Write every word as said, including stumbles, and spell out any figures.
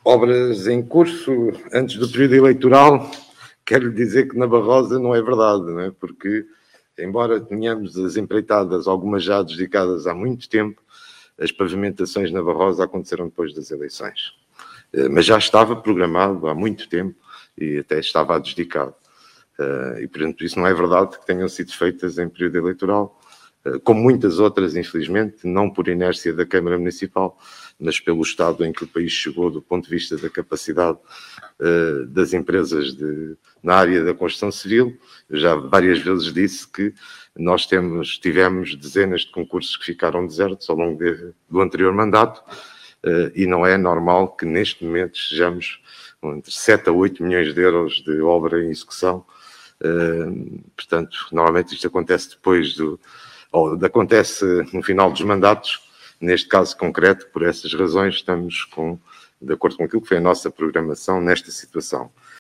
obras em curso antes do período eleitoral, quero dizer que na Barrosa não é verdade, não é? Porque, embora tenhamos as empreitadas, algumas já dedicadas há muito tempo, as pavimentações na Barrosa aconteceram depois das eleições. Mas já estava programado há muito tempo e até estava adjudicado. E, portanto, isso não é verdade que tenham sido feitas em período eleitoral, como muitas outras, infelizmente, não por inércia da Câmara Municipal, mas pelo estado em que o país chegou do ponto de vista da capacidade uh, das empresas de, na área da construção civil. Eu já várias vezes disse que nós temos, tivemos dezenas de concursos que ficaram desertos ao longo de, do anterior mandato uh, e não é normal que neste momento sejamos entre sete a oito milhões de euros de obra em execução. Uh, portanto, normalmente isto acontece depois do... ou acontece no final dos mandatos. Neste caso concreto, por essas razões, estamos com, de acordo com aquilo que foi a nossa programação nesta situação.